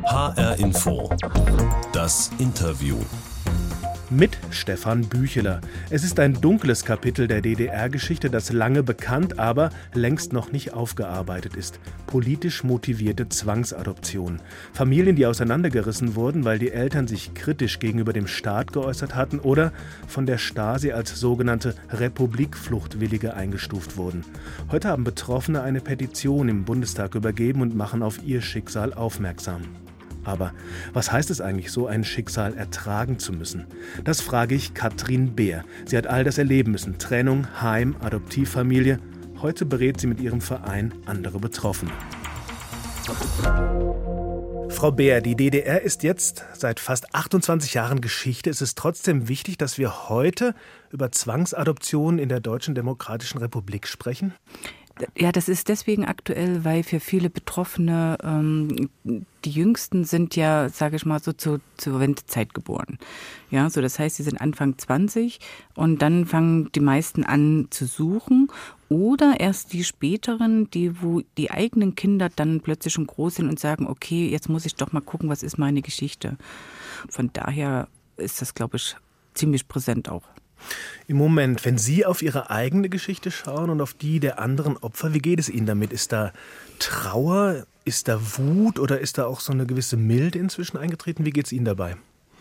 HR Info. Das Interview. Mit Stefan Bücheler. Es ist ein dunkles Kapitel der DDR-Geschichte, das lange bekannt, aber längst noch nicht aufgearbeitet ist. Politisch motivierte Zwangsadoption. Familien, die auseinandergerissen wurden, weil die Eltern sich kritisch gegenüber dem Staat geäußert hatten oder von der Stasi als sogenannte Republikfluchtwillige eingestuft wurden. Heute haben Betroffene eine Petition im Bundestag übergeben und machen auf ihr Schicksal aufmerksam. Aber was heißt es eigentlich, so ein Schicksal ertragen zu müssen? Das frage ich Katrin Beer. Sie hat all das erleben müssen. Trennung, Heim, Adoptivfamilie. Heute berät sie mit ihrem Verein andere Betroffene. Frau Beer, die DDR ist jetzt seit fast 28 Jahren Geschichte. Es ist trotzdem wichtig, dass wir heute über Zwangsadoption in der Deutschen Demokratischen Republik sprechen? Ja, das ist deswegen aktuell, weil für viele Betroffene, die Jüngsten sind ja, sage ich mal, so zur Wendezeit geboren. Ja, so das heißt, sie sind Anfang 20 und dann fangen die meisten an zu suchen. Oder erst die späteren, wo die eigenen Kinder dann plötzlich schon groß sind und sagen, okay, jetzt muss ich doch mal gucken, was ist meine Geschichte. Von daher ist das, glaube ich, ziemlich präsent auch. Im Moment, wenn Sie auf Ihre eigene Geschichte schauen und auf die der anderen Opfer, wie geht es Ihnen damit? Ist da Trauer, ist da Wut oder ist da auch so eine gewisse Milde inzwischen eingetreten? Wie geht es Ihnen dabei?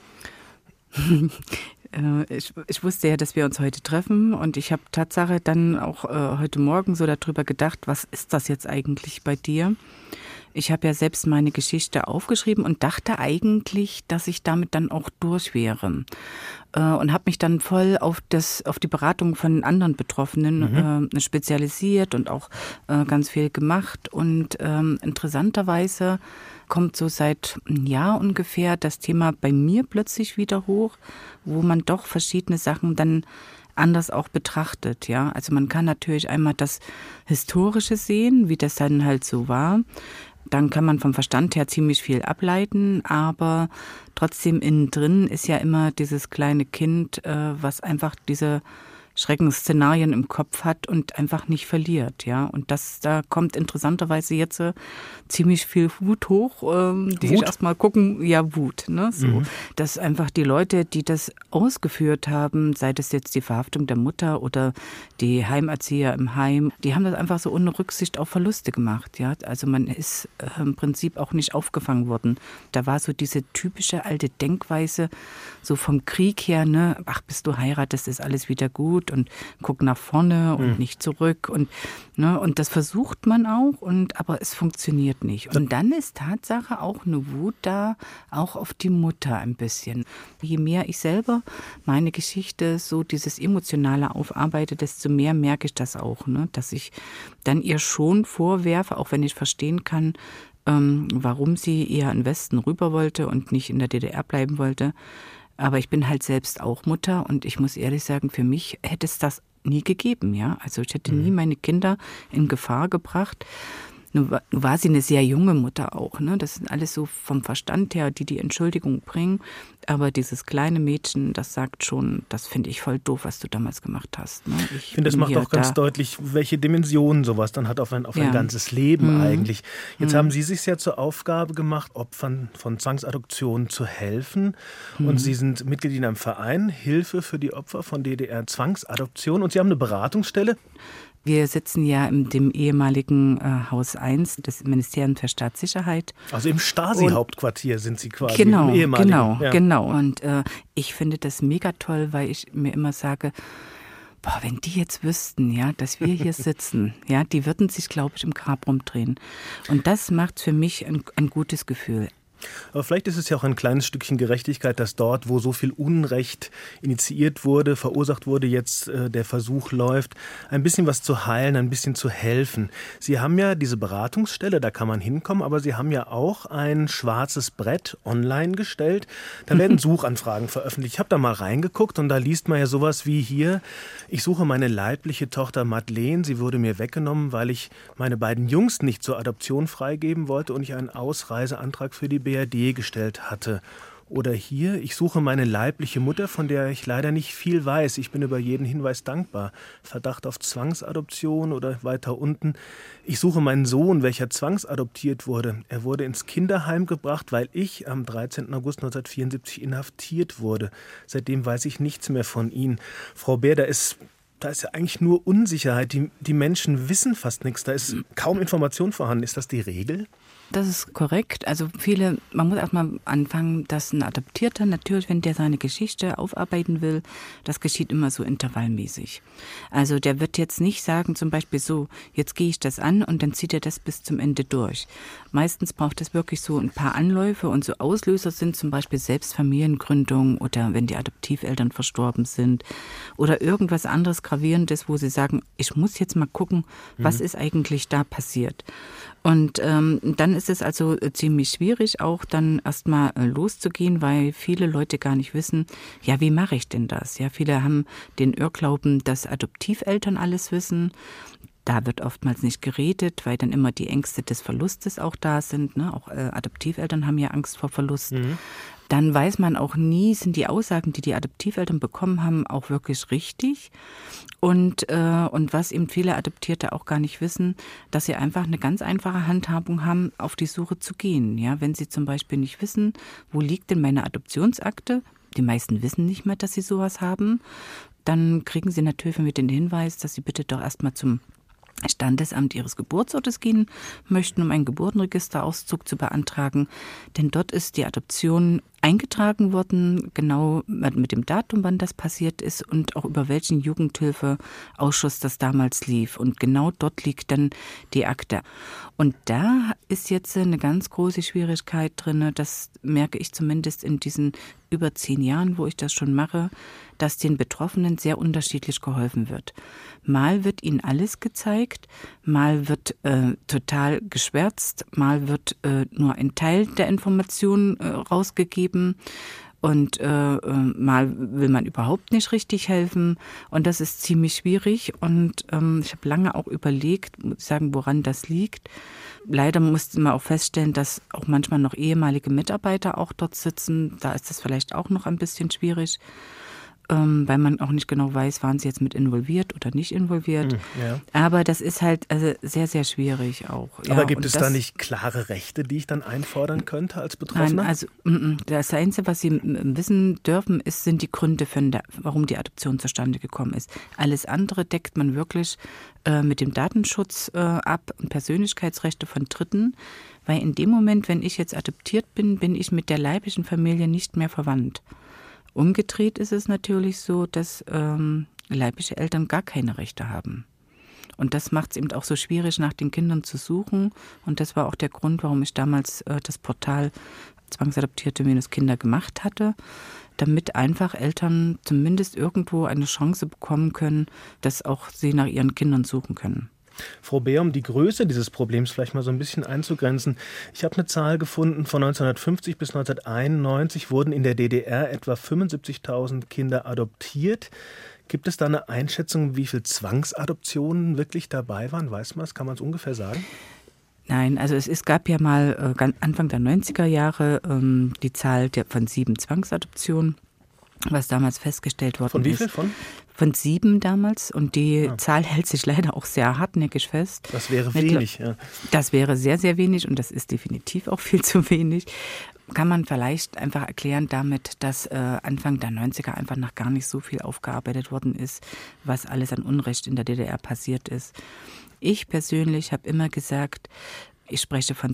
Ich wusste ja, dass wir uns heute treffen und ich habe Tatsache dann auch heute Morgen so darüber gedacht, was ist das jetzt eigentlich bei dir? Ich habe ja selbst meine Geschichte aufgeschrieben und dachte eigentlich, dass ich damit dann auch durch wäre. Und habe mich dann voll auf die Beratung von anderen Betroffenen spezialisiert und auch ganz viel gemacht. Und interessanterweise kommt so seit einem Jahr ungefähr das Thema bei mir plötzlich wieder hoch, wo man doch verschiedene Sachen dann anders auch betrachtet, ja. Also man kann natürlich einmal das Historische sehen, wie das dann halt so war. Dann kann man vom Verstand her ziemlich viel ableiten, aber trotzdem innen drin ist ja immer dieses kleine Kind, was einfach diese Schreckensszenarien im Kopf hat und einfach nicht verliert, ja. Und da kommt interessanterweise jetzt ziemlich viel Wut hoch, die ich erstmal gucken, ja, Wut, ne, so. Dass einfach die Leute, die das ausgeführt haben, sei das jetzt die Verhaftung der Mutter oder die Heimerzieher im Heim, die haben das einfach so ohne Rücksicht auf Verluste gemacht, ja. Also man ist im Prinzip auch nicht aufgefangen worden. Da war so diese typische alte Denkweise, so vom Krieg her, ne, ach, bis du heiratest, ist alles wieder gut und guck nach vorne und nicht zurück und das versucht man auch, aber es funktioniert nicht. Und dann ist Tatsache auch eine Wut da, auch auf die Mutter ein bisschen. Je mehr ich selber meine Geschichte so dieses Emotionale aufarbeite, desto mehr merke ich das auch, ne, dass ich dann ihr schon vorwerfe, auch wenn ich verstehen kann, warum sie eher in den Westen rüber wollte und nicht in der DDR bleiben wollte. Aber ich bin halt selbst auch Mutter und ich muss ehrlich sagen, für mich hätte es das nie gegeben, ja. Also ich hätte nie meine Kinder in Gefahr gebracht. Nun war sie eine sehr junge Mutter auch, ne? Das sind alles so vom Verstand her, die Entschuldigung bringen. Aber dieses kleine Mädchen, das sagt schon, das finde ich voll doof, was du damals gemacht hast. Ne? Ich finde, das macht auch ganz deutlich, welche Dimensionen sowas dann hat auf ein ganzes Leben eigentlich. Jetzt haben Sie sich ja zur Aufgabe gemacht, Opfern von Zwangsadoptionen zu helfen. Und Sie sind Mitglied in einem Verein, Hilfe für die Opfer von DDR-Zwangsadoption. Und Sie haben eine Beratungsstelle. Wir sitzen ja in dem ehemaligen Haus 1 des Ministeriums für Staatssicherheit. Also im Stasi-Hauptquartier sind Sie quasi. Genau. Und ich finde das mega toll, weil ich mir immer sage, wenn die jetzt wüssten, ja, dass wir hier sitzen, ja, die würden sich, glaube ich, im Grab rumdrehen. Und das macht für mich ein gutes Gefühl. Aber vielleicht ist es ja auch ein kleines Stückchen Gerechtigkeit, dass dort, wo so viel Unrecht initiiert wurde, verursacht wurde, jetzt der Versuch läuft, ein bisschen was zu heilen, ein bisschen zu helfen. Sie haben ja diese Beratungsstelle, da kann man hinkommen, aber Sie haben ja auch ein schwarzes Brett online gestellt. Da werden Suchanfragen veröffentlicht. Ich habe da mal reingeguckt und da liest man ja sowas wie hier: Ich suche meine leibliche Tochter Madeleine. Sie wurde mir weggenommen, weil ich meine beiden Jungs nicht zur Adoption freigeben wollte und ich einen Ausreiseantrag für die BRD gestellt hatte. Oder hier, ich suche meine leibliche Mutter, von der ich leider nicht viel weiß. Ich bin über jeden Hinweis dankbar. Verdacht auf Zwangsadoption oder weiter unten. Ich suche meinen Sohn, welcher zwangsadoptiert wurde. Er wurde ins Kinderheim gebracht, weil ich am 13. August 1974 inhaftiert wurde. Seitdem weiß ich nichts mehr von ihm. Frau Beer, da ist ja eigentlich nur Unsicherheit. Die Menschen wissen fast nichts. Da ist kaum Information vorhanden. Ist das die Regel? Das ist korrekt. Also man muss erstmal anfangen, dass ein Adoptierter natürlich, wenn der seine Geschichte aufarbeiten will, das geschieht immer so intervallmäßig. Also der wird jetzt nicht sagen, zum Beispiel so, jetzt gehe ich das an und dann zieht er das bis zum Ende durch. Meistens braucht es wirklich so ein paar Anläufe und so Auslöser sind zum Beispiel selbst Familiengründung oder wenn die Adoptiveltern verstorben sind oder irgendwas anderes Gravierendes, wo sie sagen, ich muss jetzt mal gucken, was ist eigentlich da passiert. Und dann ist es also ziemlich schwierig, auch dann erstmal loszugehen, weil viele Leute gar nicht wissen, ja, wie mache ich denn das? Ja, viele haben den Irrglauben, dass Adoptiveltern alles wissen. Da wird oftmals nicht geredet, weil dann immer die Ängste des Verlustes auch da sind. Ne? Auch Adoptiveltern haben ja Angst vor Verlust. Dann weiß man auch nie, sind die Aussagen, die Adoptiveltern bekommen haben, auch wirklich richtig. Und was eben viele Adoptierte auch gar nicht wissen, dass sie einfach eine ganz einfache Handhabung haben, auf die Suche zu gehen. Ja, wenn sie zum Beispiel nicht wissen, wo liegt denn meine Adoptionsakte? Die meisten wissen nicht mehr, dass sie sowas haben. Dann kriegen sie natürlich mit den Hinweis, dass sie bitte doch erstmal zum Standesamt ihres Geburtsortes gehen möchten, um einen Geburtenregisterauszug zu beantragen. Denn dort ist die Adoption eingetragen worden, genau mit dem Datum, wann das passiert ist und auch über welchen Jugendhilfeausschuss das damals lief. Und genau dort liegt dann die Akte. Und da ist jetzt eine ganz große Schwierigkeit drin, das merke ich zumindest in diesen über 10 Jahren, wo ich das schon mache, dass den Betroffenen sehr unterschiedlich geholfen wird. Mal wird ihnen alles gezeigt, mal wird total geschwärzt, mal wird nur ein Teil der Informationen rausgegeben und mal will man überhaupt nicht richtig helfen und das ist ziemlich schwierig und ich habe lange auch überlegt, muss ich sagen, woran das liegt. Leider musste man auch feststellen, dass auch manchmal noch ehemalige Mitarbeiter auch dort sitzen. Da ist das vielleicht auch noch ein bisschen schwierig, weil man auch nicht genau weiß, waren sie jetzt mit involviert oder nicht involviert. Ja. Aber das ist halt sehr, sehr schwierig auch. Ja, aber gibt es da nicht klare Rechte, die ich dann einfordern könnte als Betroffener? Nein, also das Einzige, was Sie wissen dürfen, sind die Gründe, warum die Adoption zustande gekommen ist. Alles andere deckt man wirklich mit dem Datenschutz ab und Persönlichkeitsrechte von Dritten, weil in dem Moment, wenn ich jetzt adoptiert bin, bin ich mit der leiblichen Familie nicht mehr verwandt. Umgedreht ist es natürlich so, dass leibliche Eltern gar keine Rechte haben. Und das macht es eben auch so schwierig, nach den Kindern zu suchen. Und das war auch der Grund, warum ich damals das Portal Zwangsadoptierte-Kinder gemacht hatte, damit einfach Eltern zumindest irgendwo eine Chance bekommen können, dass auch sie nach ihren Kindern suchen können. Frau Beer, um die Größe dieses Problems vielleicht mal so ein bisschen einzugrenzen. Ich habe eine Zahl gefunden, von 1950 bis 1991 wurden in der DDR etwa 75.000 Kinder adoptiert. Gibt es da eine Einschätzung, wie viele Zwangsadoptionen wirklich dabei waren? Weiß man es? Kann man es ungefähr sagen? Nein, also es gab ja mal Anfang der 90er Jahre die Zahl von 7 Zwangsadoptionen, was damals festgestellt worden ist. Von wie viel? Von 7 damals. Und die Zahl hält sich leider auch sehr hartnäckig fest. Das wäre wenig, ja. Das wäre sehr, sehr wenig und das ist definitiv auch viel zu wenig. Kann man vielleicht einfach erklären damit, dass Anfang der 90er einfach noch gar nicht so viel aufgearbeitet worden ist, was alles an Unrecht in der DDR passiert ist. Ich persönlich habe immer gesagt, ich spreche von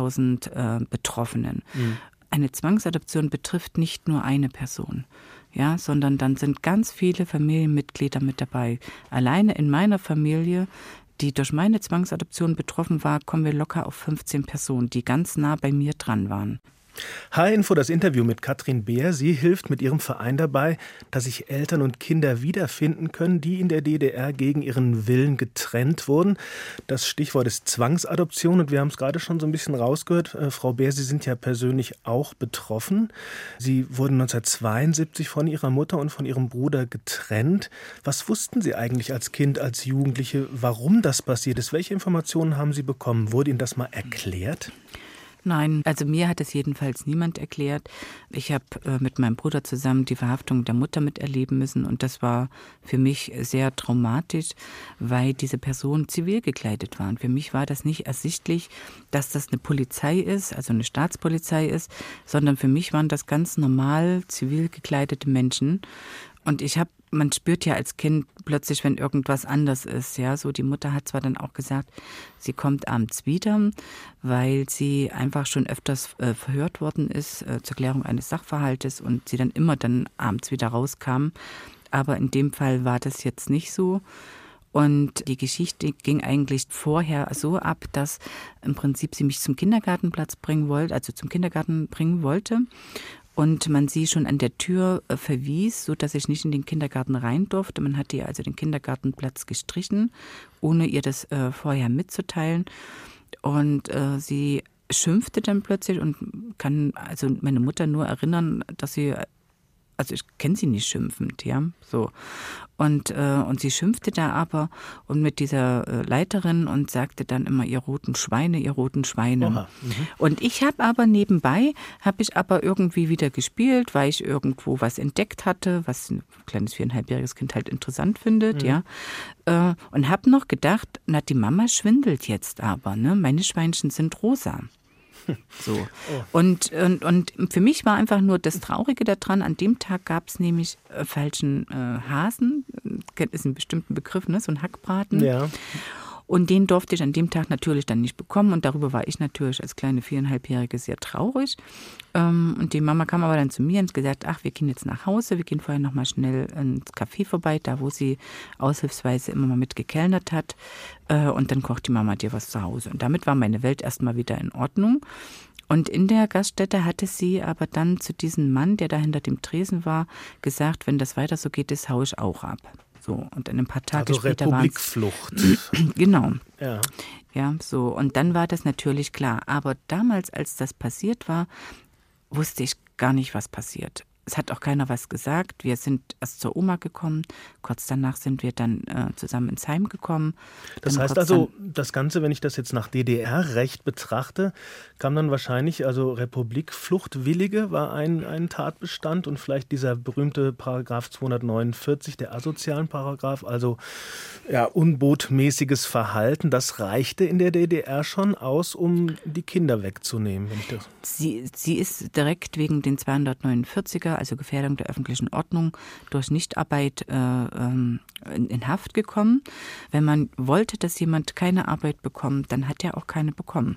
10.000 Betroffenen. Eine Zwangsadoption betrifft nicht nur eine Person, ja, sondern dann sind ganz viele Familienmitglieder mit dabei. Alleine in meiner Familie, die durch meine Zwangsadoption betroffen war, kommen wir locker auf 15 Personen, die ganz nah bei mir dran waren. H-Info, das Interview mit Katrin Beer. Sie hilft mit ihrem Verein dabei, dass sich Eltern und Kinder wiederfinden können, die in der DDR gegen ihren Willen getrennt wurden. Das Stichwort ist Zwangsadoption und wir haben es gerade schon so ein bisschen rausgehört. Frau Beer, Sie sind ja persönlich auch betroffen. Sie wurden 1972 von Ihrer Mutter und von Ihrem Bruder getrennt. Was wussten Sie eigentlich als Kind, als Jugendliche, warum das passiert ist? Welche Informationen haben Sie bekommen? Wurde Ihnen das mal erklärt? Nein, also mir hat es jedenfalls niemand erklärt. Ich habe mit meinem Bruder zusammen die Verhaftung der Mutter miterleben müssen und das war für mich sehr traumatisch, weil diese Person zivil gekleidet war. Und für mich war das nicht ersichtlich, dass das eine Polizei ist, also eine Staatspolizei ist, sondern für mich waren das ganz normal zivil gekleidete Menschen. Und man spürt ja als Kind plötzlich, wenn irgendwas anders ist. Ja, so die Mutter hat zwar dann auch gesagt, sie kommt abends wieder, weil sie einfach schon öfters verhört worden ist zur Klärung eines Sachverhaltes und sie dann immer abends wieder rauskam. Aber in dem Fall war das jetzt nicht so. Und die Geschichte ging eigentlich vorher so ab, dass im Prinzip sie mich zum Kindergarten bringen wollte. Und man sie schon an der Tür verwies, sodass ich nicht in den Kindergarten rein durfte. Man hatte ihr also den Kindergartenplatz gestrichen, ohne ihr das vorher mitzuteilen. Und sie schimpfte dann plötzlich und kann also meine Mutter nur erinnern, dass sie, also ich kenne sie nicht schimpfend, ja, so. Und sie schimpfte da aber und mit dieser Leiterin und sagte dann immer, ihr roten Schweine. Oha. Und ich habe aber nebenbei, irgendwie wieder gespielt, weil ich irgendwo was entdeckt hatte, was ein kleines 4,5-jähriges Kind halt interessant findet, ja. Und habe noch gedacht, na, die Mama schwindelt jetzt aber, ne? Meine Schweinchen sind rosa. So. Oh. Und für mich war einfach nur das Traurige daran, an dem Tag gab es nämlich falschen Hasen, ist ein bestimmter Begriff, ne? So ein Hackbraten. Ja. Und den durfte ich an dem Tag natürlich dann nicht bekommen und darüber war ich natürlich als kleine 4,5-Jährige sehr traurig. Und die Mama kam aber dann zu mir und gesagt, ach, wir gehen jetzt nach Hause, wir gehen vorher noch mal schnell ins Café vorbei, da wo sie aushilfsweise immer mal mit gekellnert hat und dann kocht die Mama dir was zu Hause. Und damit war meine Welt erstmal wieder in Ordnung. Und in der Gaststätte hatte sie aber dann zu diesem Mann, der da hinter dem Tresen war, gesagt, wenn das weiter so geht, das haue ich auch ab. So, und dann ein paar Tage später war es Republikflucht. Genau. Ja. Ja, so. Und dann war das natürlich klar. Aber damals, als das passiert war, wusste ich gar nicht, was passiert. Es hat auch keiner was gesagt. Wir sind erst zur Oma gekommen. Kurz danach sind wir dann zusammen ins Heim gekommen. Das heißt also, das Ganze, wenn ich das jetzt nach DDR-Recht betrachte, kam dann wahrscheinlich, also Republikfluchtwillige war ein Tatbestand und vielleicht dieser berühmte Paragraph 249, der asozialen Paragraph, also ja, unbotmäßiges Verhalten, das reichte in der DDR schon aus, um die Kinder wegzunehmen. Wenn ich das Sie ist direkt wegen den 249er, also Gefährdung der öffentlichen Ordnung, durch Nichtarbeit in Haft gekommen. Wenn man wollte, dass jemand keine Arbeit bekommt, dann hat er auch keine bekommen.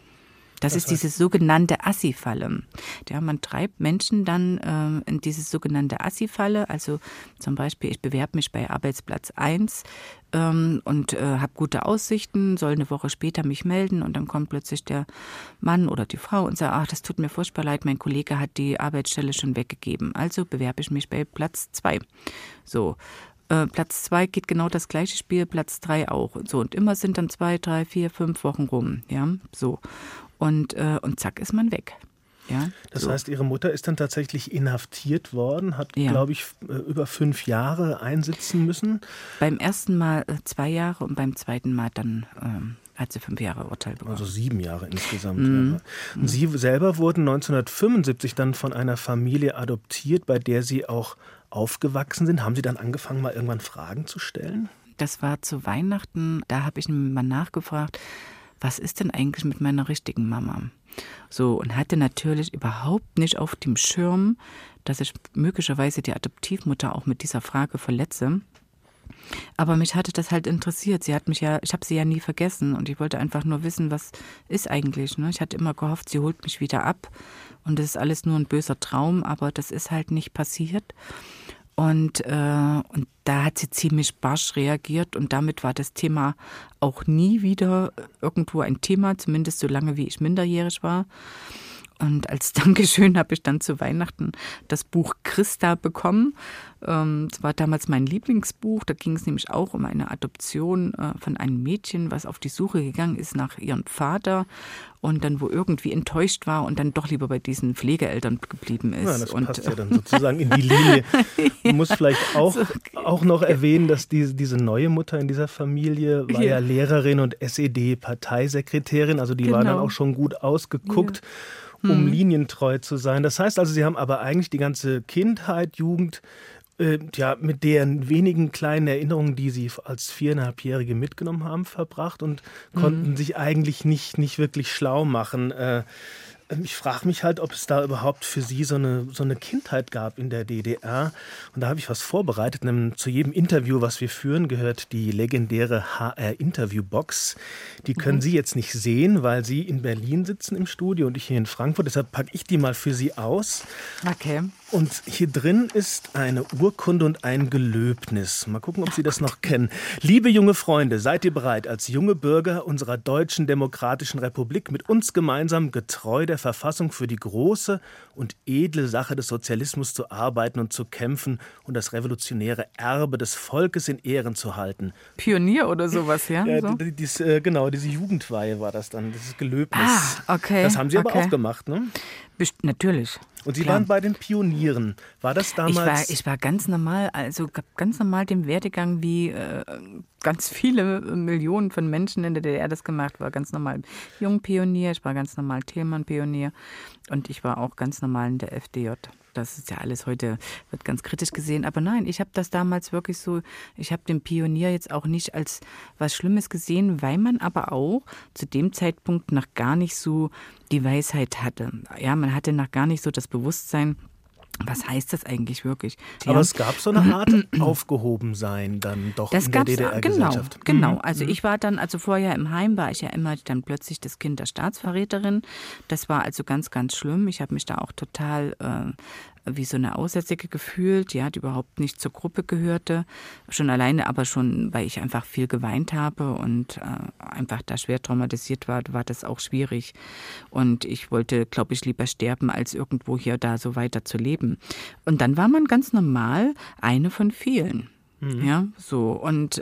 Das ist diese sogenannte Assi-Falle. Ja, man treibt Menschen dann in diese sogenannte Assi-Falle. Also zum Beispiel, ich bewerbe mich bei Arbeitsplatz 1 und habe gute Aussichten, soll eine Woche später mich melden und dann kommt plötzlich der Mann oder die Frau und sagt, ach, das tut mir furchtbar leid, mein Kollege hat die Arbeitsstelle schon weggegeben. Also bewerbe ich mich bei Platz 2. So. Platz 2 geht genau das gleiche Spiel, Platz 3 auch. So, und immer sind dann 2, 3, 4, 5 Wochen rum. Ja, so. Und zack ist man weg. Ja, das heißt, Ihre Mutter ist dann tatsächlich inhaftiert worden, hat, glaube ich, über 5 Jahre einsitzen müssen. Beim ersten Mal 2 Jahre und beim zweiten Mal dann hat sie 5 Jahre Urteil bekommen. Also 7 Jahre insgesamt. Ja. Und Sie selber wurden 1975 dann von einer Familie adoptiert, bei der Sie auch aufgewachsen sind. Haben Sie dann angefangen, mal irgendwann Fragen zu stellen? Das war zu Weihnachten, da habe ich mal nachgefragt, was ist denn eigentlich mit meiner richtigen Mama? So, und hatte natürlich überhaupt nicht auf dem Schirm, dass ich möglicherweise die Adoptivmutter auch mit dieser Frage verletze. Aber mich hatte das halt interessiert. Ich habe sie ja nie vergessen und ich wollte einfach nur wissen, was ist eigentlich. Ne? Ich hatte immer gehofft, sie holt mich wieder ab und das ist alles nur ein böser Traum, aber das ist halt nicht passiert. Und da hat sie ziemlich barsch reagiert und damit war das Thema auch nie wieder irgendwo ein Thema, zumindest so lange wie ich minderjährig war. Und als Dankeschön habe ich dann zu Weihnachten das Buch Christa bekommen. Das war damals mein Lieblingsbuch. Da ging es nämlich auch um eine Adoption von einem Mädchen, was auf die Suche gegangen ist nach ihrem Vater und dann wo irgendwie enttäuscht war und dann doch lieber bei diesen Pflegeeltern geblieben ist. Ja, das passt ja dann sozusagen in die Linie. Man muss vielleicht auch noch erwähnen, dass diese neue Mutter in dieser Familie war ja Lehrerin und SED-Parteisekretärin. Also die war dann auch schon gut ausgeguckt. Ja. Um linientreu zu sein. Das heißt also, Sie haben aber eigentlich die ganze Kindheit, Jugend, mit deren wenigen kleinen Erinnerungen, die Sie als 4,5-Jährige mitgenommen haben, verbracht und konnten sich eigentlich nicht wirklich schlau machen. Ich frage mich halt, ob es da überhaupt für Sie so eine Kindheit gab in der DDR. Und da habe ich was vorbereitet. Zu jedem Interview, was wir führen, gehört die legendäre HR-Interview-Box. Die können Sie jetzt nicht sehen, weil Sie in Berlin sitzen im Studio und ich hier in Frankfurt. Deshalb packe ich die mal für Sie aus. Okay. Und hier drin ist eine Urkunde und ein Gelöbnis. Mal gucken, ob Sie das noch kennen. Liebe junge Freunde, seid ihr bereit, als junge Bürger unserer deutschen demokratischen Republik mit uns gemeinsam getreu der Verfassung für die große und edle Sache des Sozialismus zu arbeiten und zu kämpfen und das revolutionäre Erbe des Volkes in Ehren zu halten? Pionier oder sowas, ja? Ja, so? Diese Jugendweihe war das dann, dieses Gelöbnis. Okay. Das haben Sie aber auch gemacht, ne? Natürlich. Und Sie waren bei den Pionieren. War das damals? Ich war ganz normal, also ganz normal den Werdegang, wie ganz viele Millionen von Menschen in der DDR das gemacht war. Ganz normal Jungpionier, ich war ganz normal Thälmann-Pionier und ich war auch ganz normal in der FDJ. Das ist ja alles heute, wird ganz kritisch gesehen. Aber nein, ich habe das damals wirklich so, ich habe den Pionier jetzt auch nicht als was Schlimmes gesehen, weil man aber auch zu dem Zeitpunkt noch gar nicht so die Weisheit hatte. Ja, man hatte noch gar nicht so das Bewusstsein, was heißt das eigentlich wirklich? Aber es gab so eine Art Aufgehobensein dann doch in der DDR-Gesellschaft. Genau. Also ich war dann, vorher im Heim war ich ja immer dann plötzlich das Kind der Staatsverräterin. Das war also ganz, ganz schlimm. Ich habe mich da auch total wie so eine Aussätzige gefühlt, ja, die überhaupt nicht zur Gruppe gehörte. Schon alleine, aber schon, weil ich einfach viel geweint habe und einfach da schwer traumatisiert war das auch schwierig. Und ich wollte, glaube ich, lieber sterben, als irgendwo hier da so weiter zu leben. Und dann war man ganz normal eine von vielen. Ja, so. Und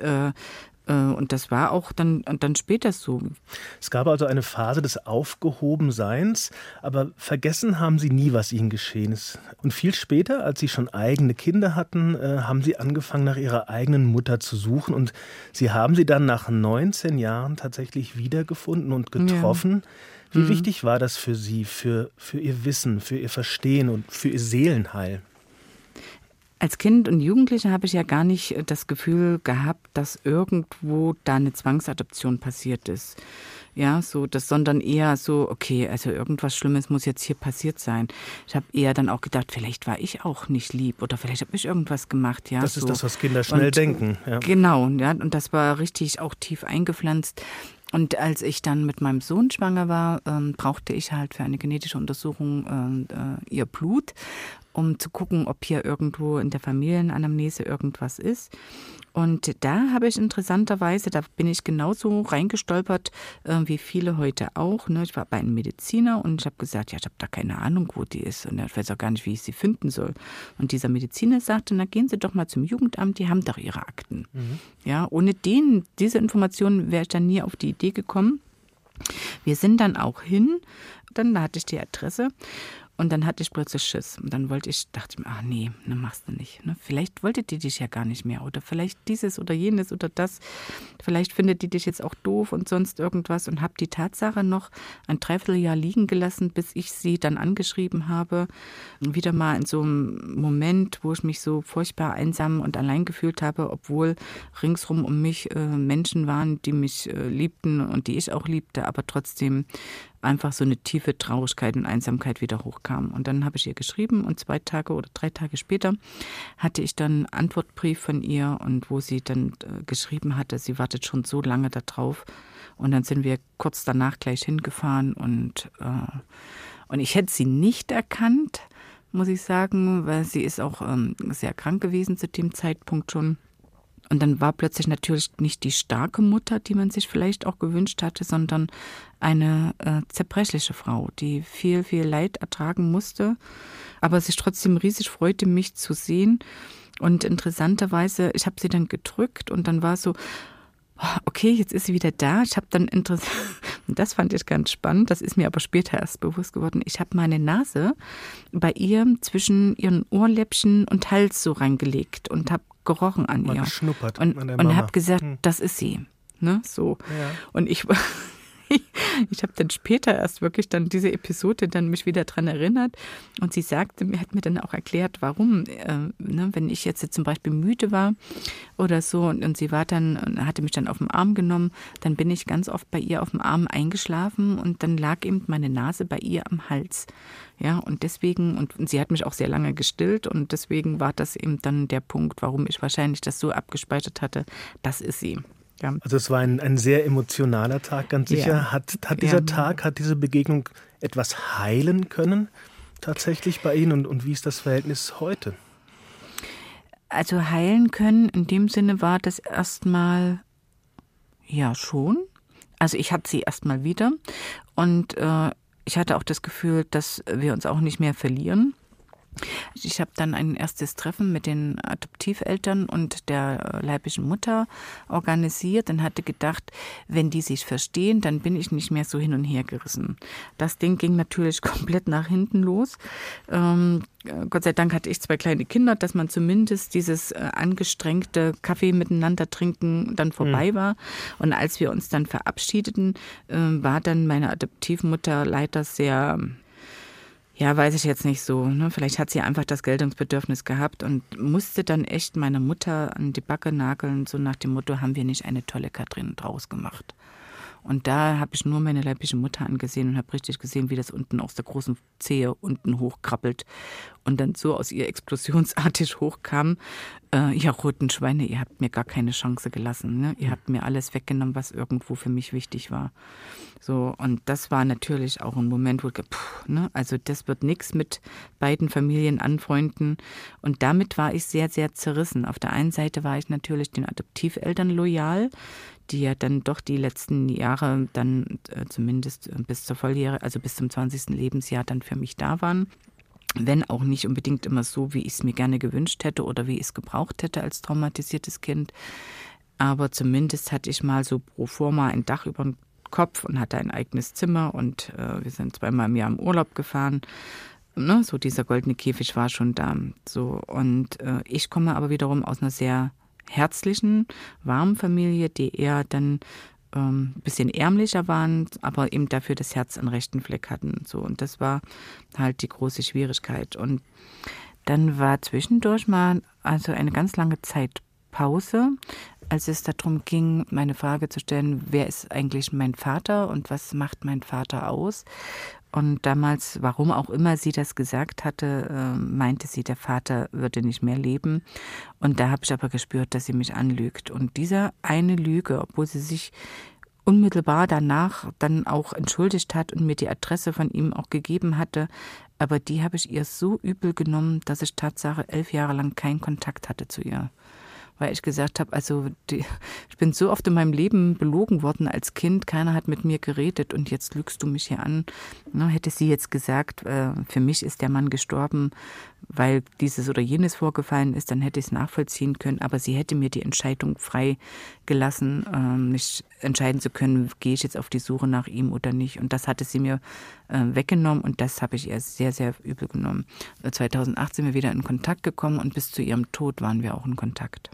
das war auch dann später so. Es gab also eine Phase des Aufgehobenseins, aber vergessen haben Sie nie, was Ihnen geschehen ist. Und viel später, als Sie schon eigene Kinder hatten, haben Sie angefangen, nach Ihrer eigenen Mutter zu suchen. Und Sie haben sie dann nach 19 Jahren tatsächlich wiedergefunden und getroffen. Ja. Wie wichtig war das für Sie, für Ihr Wissen, für Ihr Verstehen und für Ihr Seelenheil? Als Kind und Jugendliche habe ich ja gar nicht das Gefühl gehabt, dass irgendwo da eine Zwangsadoption passiert ist. Ja, so das, sondern eher so, okay, also irgendwas Schlimmes muss jetzt hier passiert sein. Ich habe eher dann auch gedacht, vielleicht war ich auch nicht lieb oder vielleicht habe ich irgendwas gemacht. Ja, das ist das, was Kinder schnell denken. Ja. Genau, ja, und das war richtig auch tief eingepflanzt. Und als ich dann mit meinem Sohn schwanger war, brauchte ich halt für eine genetische Untersuchung ihr Blut, um zu gucken, ob hier irgendwo in der Familienanamnese irgendwas ist. Und da habe ich interessanterweise, da bin ich genauso reingestolpert wie viele heute auch. Ne? Ich war bei einem Mediziner und ich habe gesagt, ja, ich habe da keine Ahnung, wo die ist. Und er weiß auch gar nicht, wie ich sie finden soll. Und dieser Mediziner sagte, na gehen Sie doch mal zum Jugendamt, die haben doch ihre Akten. Ja, ohne diese Informationen wäre ich dann nie auf die Idee gekommen. Wir sind dann auch hin, dann hatte ich die Adresse. Und dann hatte ich plötzlich Schiss. Und dann dachte ich mir, ach nee, dann machst du nicht. Ne? Vielleicht wollte die dich ja gar nicht mehr. Oder vielleicht dieses oder jenes oder das. Vielleicht findet die dich jetzt auch doof und sonst irgendwas. Und habe die Tatsache noch ein Dreivierteljahr liegen gelassen, bis ich sie dann angeschrieben habe. Und wieder mal in so einem Moment, wo ich mich so furchtbar einsam und allein gefühlt habe, obwohl ringsrum um mich Menschen waren, die mich liebten und die ich auch liebte, aber trotzdem einfach so eine tiefe Traurigkeit und Einsamkeit wieder hochkam. Und dann habe ich ihr geschrieben und 2 Tage oder 3 Tage später hatte ich dann einen Antwortbrief von ihr und wo sie dann geschrieben hatte, sie wartet schon so lange da drauf. Und dann sind wir kurz danach gleich hingefahren und ich hätte sie nicht erkannt, muss ich sagen, weil sie ist auch sehr krank gewesen zu dem Zeitpunkt schon. Und dann war plötzlich natürlich nicht die starke Mutter, die man sich vielleicht auch gewünscht hatte, sondern eine zerbrechliche Frau, die viel, viel Leid ertragen musste, aber sich trotzdem riesig freute, mich zu sehen. Und interessanterweise, ich habe sie dann gedrückt und dann war so, okay, jetzt ist sie wieder da. Ich habe dann und das fand ich ganz spannend, das ist mir aber später erst bewusst geworden. Ich habe meine Nase bei ihr zwischen ihren Ohrläppchen und Hals so reingelegt und habe gerochen an ihr. Geschnuppert und habe gesagt, das ist sie. Ne, so. Ja. Und ich habe dann später erst wirklich dann diese Episode dann mich wieder dran erinnert und sie sagte, hat mir dann auch erklärt, warum, wenn ich jetzt zum Beispiel müde war oder so und sie war dann, hatte mich dann auf den Arm genommen, dann bin ich ganz oft bei ihr auf dem Arm eingeschlafen und dann lag eben meine Nase bei ihr am Hals. Ja, und deswegen, und sie hat mich auch sehr lange gestillt und deswegen war das eben dann der Punkt, warum ich wahrscheinlich das so abgespeichert hatte, das ist sie. Ja. Also es war ein sehr emotionaler Tag, ganz sicher. Ja. Hat dieser Tag, hat diese Begegnung etwas heilen können tatsächlich bei Ihnen und wie ist das Verhältnis heute? Also heilen können, in dem Sinne war das erstmal, ja schon. Also ich hatte sie erstmal wieder und ich hatte auch das Gefühl, dass wir uns auch nicht mehr verlieren. Ich habe dann ein erstes Treffen mit den Adoptiveltern und der leiblichen Mutter organisiert und hatte gedacht, wenn die sich verstehen, dann bin ich nicht mehr so hin und her gerissen. Das Ding ging natürlich komplett nach hinten los. Gott sei Dank hatte ich 2 kleine Kinder, dass man zumindest dieses angestrengte Kaffee miteinander trinken dann vorbei war. Und als wir uns dann verabschiedeten, war dann meine Adoptivmutter leider sehr... Ja, weiß ich jetzt nicht so. Ne? Vielleicht hat sie einfach das Geltungsbedürfnis gehabt und musste dann echt meine Mutter an die Backe nageln, so nach dem Motto, haben wir nicht eine tolle Katrin draus gemacht. Und da habe ich nur meine leibliche Mutter angesehen und habe richtig gesehen, wie das unten aus der großen Zehe unten hochkrabbelt und dann so aus ihr explosionsartig hochkam. Ihr roten Schweine, ihr habt mir gar keine Chance gelassen. Ne? Ihr habt mir alles weggenommen, was irgendwo für mich wichtig war. So, und das war natürlich auch ein Moment, wo ich also das wird nichts mit beiden Familien anfreunden. Und damit war ich sehr, sehr zerrissen. Auf der einen Seite war ich natürlich den Adoptiveltern loyal, die ja dann doch die letzten Jahre dann zumindest bis zur Volljährige, also bis zum 20. Lebensjahr dann für mich da waren. Wenn auch nicht unbedingt immer so, wie ich es mir gerne gewünscht hätte oder wie ich es gebraucht hätte als traumatisiertes Kind. Aber zumindest hatte ich mal so pro forma ein Dach über dem Kopf und hatte ein eigenes Zimmer und wir sind 2-mal im Jahr im Urlaub gefahren. Ne, so dieser goldene Käfig war schon da. So, und ich komme aber wiederum aus einer sehr herzlichen, warmen Familie, die eher dann ein bisschen ärmlicher waren, aber eben dafür das Herz an rechten Fleck hatten. So, und das war halt die große Schwierigkeit. Und dann war zwischendurch mal also eine ganz lange Zeit Pause, als es darum ging, meine Frage zu stellen, wer ist eigentlich mein Vater und was macht mein Vater aus? Und damals, warum auch immer sie das gesagt hatte, meinte sie, der Vater würde nicht mehr leben. Und da habe ich aber gespürt, dass sie mich anlügt. Und diese eine Lüge, obwohl sie sich unmittelbar danach dann auch entschuldigt hat und mir die Adresse von ihm auch gegeben hatte, aber die habe ich ihr so übel genommen, dass ich Tatsache 11 Jahre lang keinen Kontakt hatte zu ihr. Weil ich gesagt habe, also ich bin so oft in meinem Leben belogen worden als Kind, keiner hat mit mir geredet und jetzt lügst du mich hier an. Na, hätte sie jetzt gesagt, für mich ist der Mann gestorben, weil dieses oder jenes vorgefallen ist, dann hätte ich es nachvollziehen können. Aber sie hätte mir die Entscheidung frei gelassen, nicht entscheiden zu können, gehe ich jetzt auf die Suche nach ihm oder nicht. Und das hatte sie mir weggenommen und das habe ich ihr sehr, sehr übel genommen. 2008 sind wir wieder in Kontakt gekommen und bis zu ihrem Tod waren wir auch in Kontakt.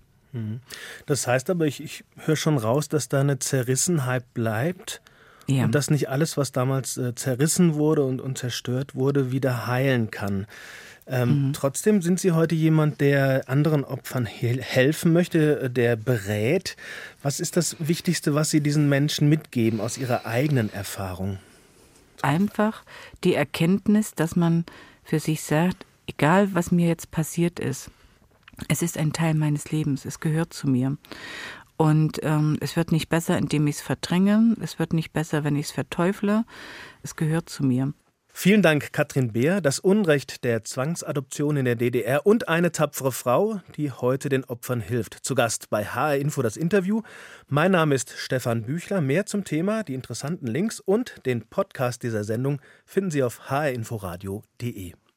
Das heißt aber, ich höre schon raus, dass da eine Zerrissenheit bleibt Ja. und dass nicht alles, was damals zerrissen wurde und zerstört wurde, wieder heilen kann. Trotzdem sind Sie heute jemand, der anderen Opfern helfen möchte, der berät. Was ist das Wichtigste, was Sie diesen Menschen mitgeben aus Ihrer eigenen Erfahrung? Einfach die Erkenntnis, dass man für sich sagt, egal was mir jetzt passiert ist, es ist ein Teil meines Lebens, es gehört zu mir. Und es wird nicht besser, indem ich es verdränge, es wird nicht besser, wenn ich es verteufle, es gehört zu mir. Vielen Dank, Katrin Beer. Das Unrecht der Zwangsadoption in der DDR und eine tapfere Frau, die heute den Opfern hilft. Zu Gast bei HR Info das Interview. Mein Name ist Stefan Büchler. Mehr zum Thema, die interessanten Links und den Podcast dieser Sendung finden Sie auf hrinforadio.de.